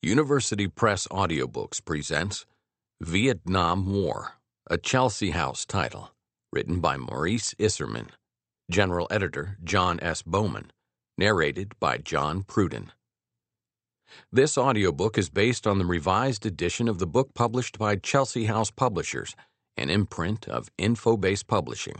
University Press Audiobooks presents Vietnam War, a Chelsea House title, written by Maurice Isserman, General Editor John S. Bowman, narrated by John Pruden. This audiobook is based on the revised edition of the book published by Chelsea House Publishers, an imprint of Infobase Publishing.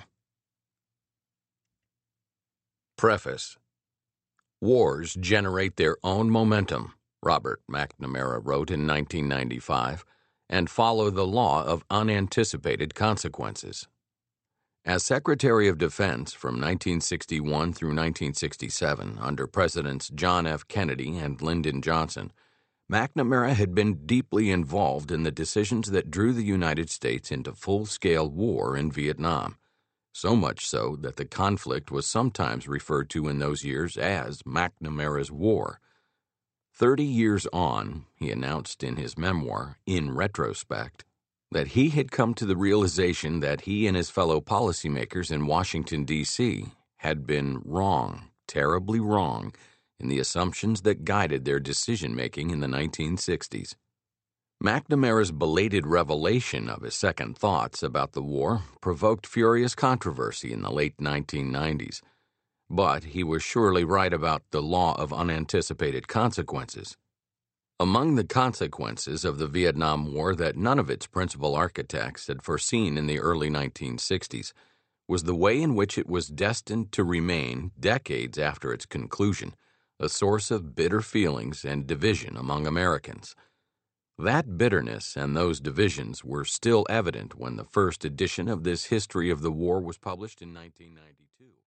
Preface. Wars generate their own momentum, Robert McNamara wrote in 1995, and follow the law of unanticipated consequences. As Secretary of Defense from 1961 through 1967 under Presidents John F. Kennedy and Lyndon Johnson, McNamara had been deeply involved in the decisions that drew the United States into full-scale war in Vietnam, so much so that the conflict was sometimes referred to in those years as McNamara's War. 30 years on, he announced in his memoir, In Retrospect, that he had come to the realization that he and his fellow policymakers in Washington, D.C. had been wrong, terribly wrong, in the assumptions that guided their decision-making in the 1960s. McNamara's belated revelation of his second thoughts about the war provoked furious controversy in the late 1990s. But he was surely right about the law of unanticipated consequences. Among the consequences of the Vietnam War that none of its principal architects had foreseen in the early 1960s was the way in which it was destined to remain, decades after its conclusion, a source of bitter feelings and division among Americans. That bitterness and those divisions were still evident when the first edition of this history of the war was published in 1992.